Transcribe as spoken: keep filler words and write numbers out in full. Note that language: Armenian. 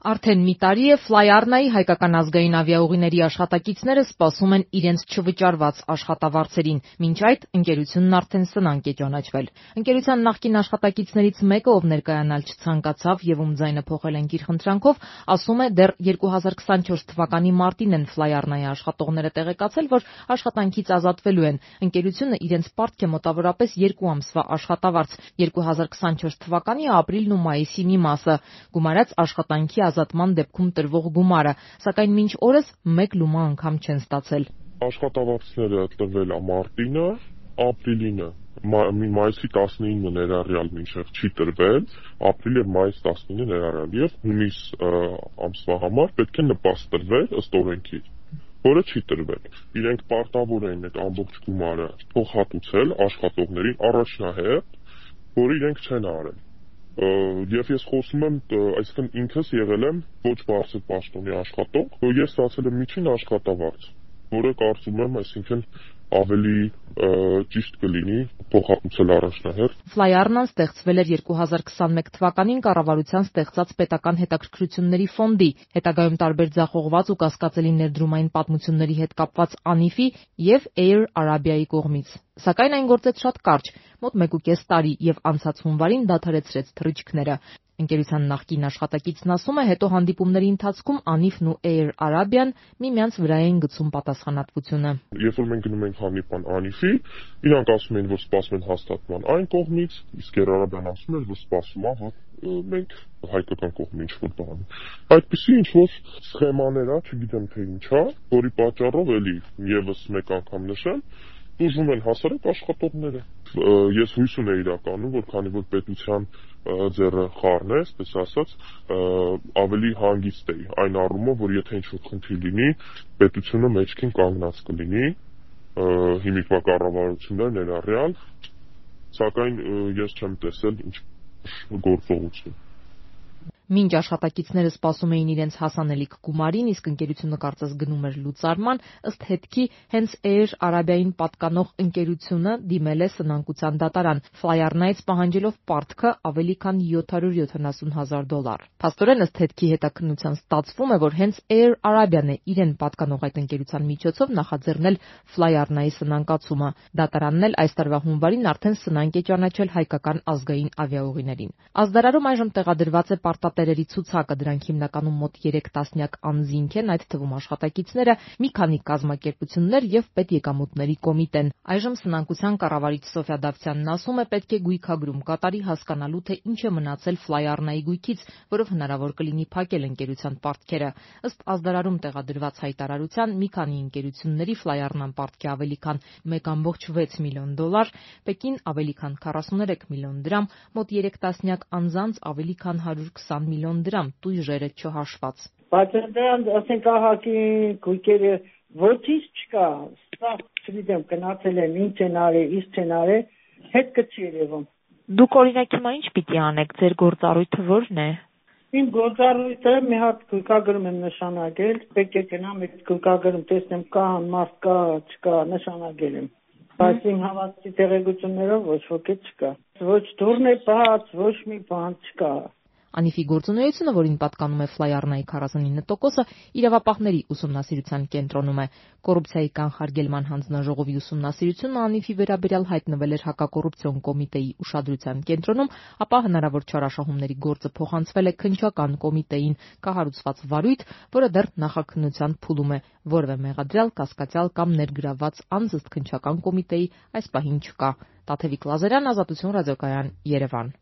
Արդեն մի տարի է Ֆլայառնայի հայկական ազգային ավիաուղիների աշխատակիցները սպասում են իրենց չվճարված աշխատավարձերին, մինչ այդ ընկերությունն արդեն սնանկ է ճանաչվել։ Ընկերության նախկին աշխատակիցներից մեկը, ով ներկայանալ չցանկացավ եւ ում ձայնը փոխել են իր խնդրանքով, ասում է, դեռ երկու հազար քսանչորս թվականի մարտին են Ֆլայառնայի աշխատողները տեղեկացել, որ աշխատանքից ազատվելու են։ Ընկերությունը իրենց պարտք է մոտավորապես երկու ամսվա աշխատավարձ, երկու հազար քսանչորս թվականի ապրիլն ու մայիսի մի մասը, գումարած աշխատանքի ազատման դեպքում տրվող գումարը, սակայն մինչ օրս մեկ լումա անգամ չեն ստացել։ Աշխատավարձները տրվել է մարտինը, ապրիլինը, մայիսի տասնինը ներառյալ մինչև չի տրվել, ապրիլ եւ մայիս տասնինը ներառյալ եւ հունիս ամսվա համար պետք է նպաստ տրվել ըստ օրենքի, որը չի տրվել։ Իրենք պարտավոր են այդ ամբողջ գումարը փոխհատուցել աշխատողներին առաջնահերթ, որը իրենք չեն արել։ Եվ ես խոսում եմ, այսինքն ինքս եղել եմ ոչ բարձր պաշտոնի աշխատող, ես ստացել եմ միջին աշխատավարձ, որը կարծում եմ, այսինքն ավելի ճիշտ կլինի փոխհատուցել առաջնահերթ։ Ֆլայառնան ստեղծվել էր երկու հազար քսանմեկ թվականին կառավարության ստեղծած պետական հետաքրքրությունների ֆոնդի, հետագայում տարբեր ձախողված ու կասկածելի ներդրումային պատմությունների հետ կապված ԱՆԻՖ-ի եւ Air Arabia-ի կողմից։ Սակայն այն գործեց շատ կարճ, մոտ մեկուկես տարի եւ անցած հունվարին դադարեցրեց թռիչքները։ Ընկերության նախկին աշխատակիցն ասում է, հետո հանդիպումների ընթացքում ԱՆԻՖ-ն ու Air Arabia-ն միմյանց վրա էին գցում պատասխանատվությունը։ Երբ որ մենք գնում ենք հանդիպան ԱՆԻՖ-ի, իրանք ասում են, որ սպասում են հաստատման այն կողմից, իսկ Air Arabia-ն ասում է, որ սպասում է, որ մենք հայկական կողմը ինչ-որ բան։ Այդպիսի ինչ-որ սխեմաներ ա, չգիտեմ թե ինչ ա, որի պատճառով էլի եւս մեկ անգամ նշեմ, ուժում են հասարակ աշխատողները։ Ես հույս ունեի իրականում, որ քանի որ պետության ձեռը խառն է, այսպես ասած, ավելի հանգիստ էի այն առումով, որ եթե ինչ-որ խնդիր լինի, պետությունը մեջքին կանգնած կլինի, հիմիկվա կառավարություններ ներառյալ, սակայն ես չեմ տեսել ինչ գործողություն։ Մինչ աշխատակիցները սպասում էին իրենց հասանելիք գումարին, իսկ ընկերությունը կարծես գնում էր լուծարման, ըստ հետքի հենց Air Arabia-ին պատկանող ընկերությունը դիմել է սնանկության դատարան, Ֆլայառնայից պահանջելով պարտքը ավելի քան յոթ հարյուր յոթանասուն հազար դոլար։ Փաստորեն ըստ հետքի հետաքննության ստացվում է, որ հենց Air Arabia-ն է իրեն պատկանող այդ ընկերության միջոցով նախաձեռնել Ֆլայառնայի սնանկացումը։ Դատարանն էլ այս տարվա հունվարին արդեն սնանկ է ճանաչել հայկական ազգային ավիաուղիներին։ Ազդարարում այժմ տեղադրված է պարտատերերի ցուցակը, դրանք հիմնականում մոտ երեք տասնյակ անձինք են, այդ թվում աշխատակիցները, մի քանի կազմակերպություններ եւ պետեկամուտների կոմիտեն։ Այժմ սնանկության կառավարիչ Սոֆյա Դավթյանն ասում է, պետք է գույքագրում կատարի հասկանալու, թե ինչ է մնացել Ֆլայառնայի գույքից, որով հնարավոր կլինի փակել ընկերության պարտքերը։ Ըստ ազդարարում տեղադրված հայտարարության, մի քանի ընկերությունների Ֆլայառնան պարտքի ավելի քան մեկ կόμma վեց միլիոն դոլար, Պեկին ավելի քան քառասուներեք միլիոն դրամ, մոտ երեք տասնյակ անձանց ավելի քան հարյուր քսան միլիոն դրամ, տույժերը չհաշված։ Բայց դրան ասենք ահագի գույքերը ոչինչ չկա, սա չգիտեմ գնացել են, ինչ են արել, ինչ չեն արել, հետքը չի երևում։ Դուք օրինակ հիմա ինչ պիտի անեք, ձեր գործառույթը ո՞րն է։ Իմ գործառույթը մի հատ գույքագրում եմ նշանակել, պետք է գնամ այդ գույքագրում տեսնեմ կա մարդ կա, չկա, նշանակել եմ։ Բայց իմ հավատքի տեղեկություններով ոչ ոքի չկա։ Ոչ դուրն է բաց, ոչ մի բան չկա։ ԱՆԻՖ-ի գործունեությունը, որին պատկանում է Ֆլայառնայի քառասունինը տոկոսը, իրավապահների ուսումնասիրության կենտրոնում է։ Կոռուպցիայի կանխարգելման հանձնաժողովի ուսումնասիրությունը ԱՆԻՖ-ի վերաբերյալ հայտնվել էր հակակոռուպցիոն կոմիտեի ուշադրության կենտրոնում, ապա հնարավոր չարաշահումների գործը փոխանցվել է քննչական կոմիտեին, կահարուցված վարույթ, որը դեռ նախաքննության փուլում է, որևէ մեղադրյալ, կասկածյալ կամ ներգրավված անձ ըստ քննչական կոմիտեի այս պահին չկա։ Տաթևիկ Լազարյան, Ազատություն ռադիոկայան, Երևան։